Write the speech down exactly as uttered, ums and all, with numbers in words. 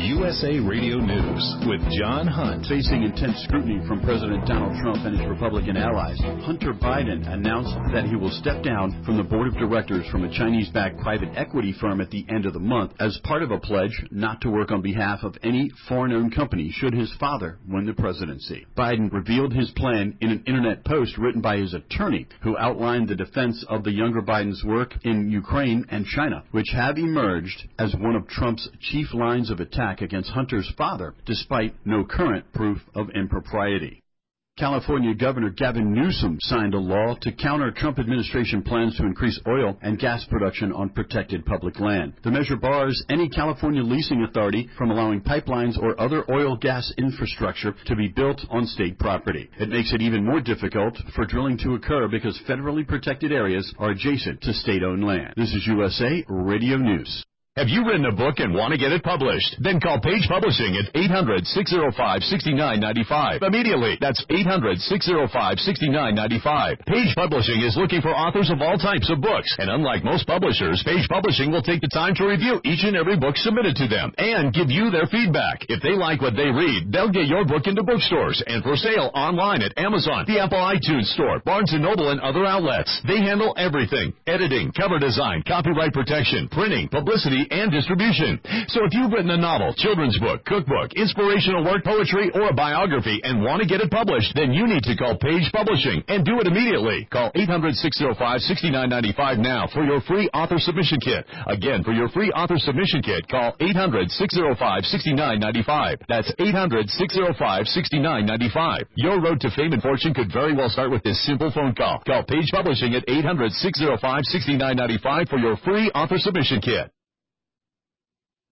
U S A Radio News with John Hunt. Facing intense scrutiny from President Donald Trump and his Republican allies, Hunter Biden announced that he will step down from the board of directors from a Chinese-backed private equity firm at the end of the month as part of a pledge not to work on behalf of any foreign-owned company should his father win the presidency. Biden revealed his plan in an internet post written by his attorney, who outlined the defense of the younger Biden's work in Ukraine and China, which have emerged as one of Trump's chief lines of attack against Hunter's father, despite no current proof of impropriety. California Governor Gavin Newsom signed a law to counter Trump administration plans to increase oil and gas production on protected public land. The measure bars any California leasing authority from allowing pipelines or other oil gas infrastructure to be built on state property. It makes it even more difficult for drilling to occur because federally protected areas are adjacent to state-owned land. This is U S A Radio News. Have you written a book and want to get it published? Then call Page Publishing at eight hundred, six oh five, six nine nine five. Immediately. That's eight hundred, six oh five, six nine nine five. Page Publishing is looking for authors of all types of books. And unlike most publishers, Page Publishing will take the time to review each and every book submitted to them and give you their feedback. If they like what they read, they'll get your book into bookstores and for sale online at Amazon, the Apple iTunes Store, Barnes and Noble, and other outlets. They handle everything: editing, cover design, copyright protection, printing, publicity, and distribution. So if you've written a novel, children's book, cookbook, inspirational work, poetry, or a biography and want to get it published, then you need to call Page Publishing and do it immediately. Call eight hundred, six oh five, six nine nine five now for your free author submission kit. Again, for your free author submission kit, call eight hundred, six oh five, six nine nine five. That's eight hundred, six oh five, six nine nine five. Your road to fame and fortune could very well start with this simple phone call. Call Page Publishing at eight hundred, six oh five, six nine nine five for your free author submission kit.